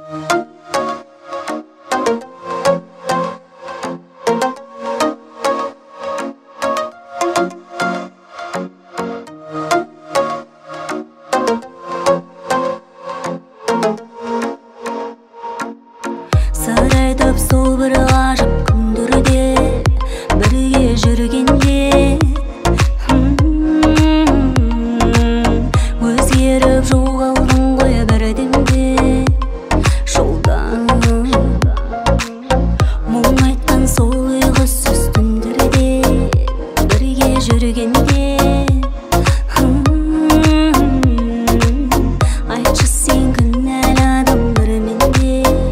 Сырайтып сол бір ғажап күндерде бірге жүргенде өзгеріп жоғалдың ғой бірдеңде жолда. Мұң айтқан сол ұйқысыз түндерде бірге жүргенде айтшы сен кінәлі адамдарменде.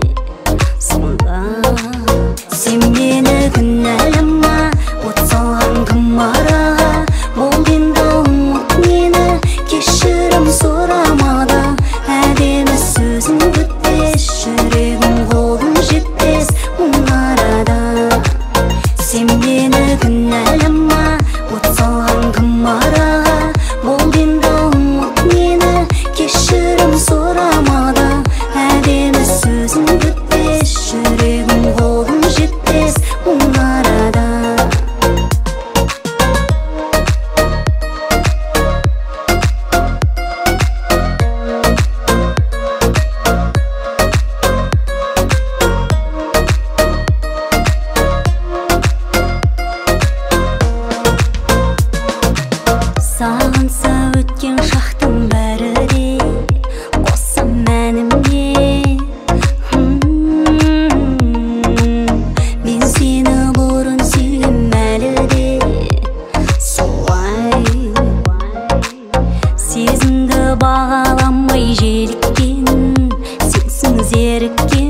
Сен мені кінәлама, от салған кім араға, бол енді ұмыт мені, кешірім сұрамады. Әдемі сөзің бітпес, жүрегім қолым жетпес мұң арада. Сен мені кінәлама, от салған кім араға, бол енді ұмыт мені, кешірім сұрамады. Әдемі сөзің бітпес, жүрегім қолым жетпес мұң арада. Сағынса өткен шақтың бәрі де қоссам мәнімде. Мен сені бұрын сүйгем әлі де солай. Сезімді бағаламай желіккен, сенсің зеріккен.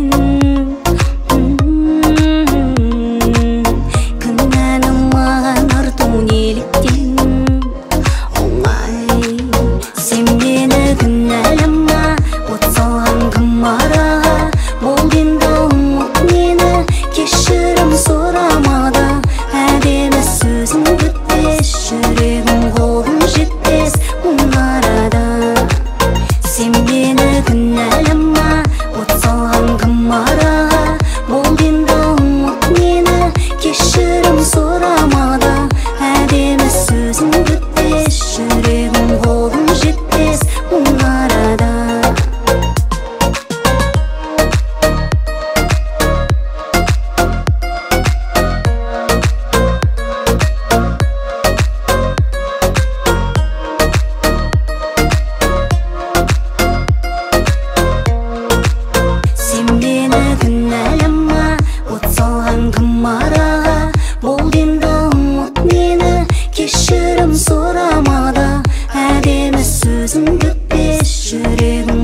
Кінәні маған арту неліктен оңай. Сен мені кінәлама, от салған кім араға, бол енді ұмыт мені, кешірім сұрамады. Әдемі сөзің бітпес, жүрегім қолым жетпес мұң арада. Сен мені кінәлама, от салған кім араға, бол енді ұмыт мені, кешірім сұрамады. Әдемі сөзің бітпес, жүрегім қолым жетпес мұң арада. Сен мені кінәлама, от салған кім араға, бол енді ұмыт мені, кешірім сұрамады. Әдемі сөзің бітпес, жүрегім